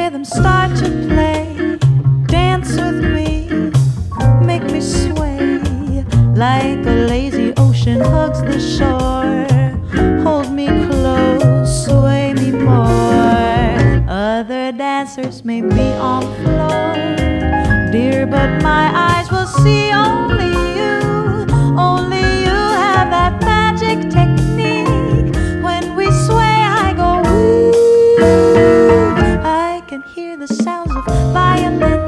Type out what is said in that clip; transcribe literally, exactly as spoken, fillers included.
rhythm start to play. Dance with me, make me sway like a lazy ocean hugs the shore. Hold me close, sway me more. Other dancers may be on the floor, dear, but my eyes will see only you. Only you have that magic technique. When we sway, I go woo. I can hear the sounds of violin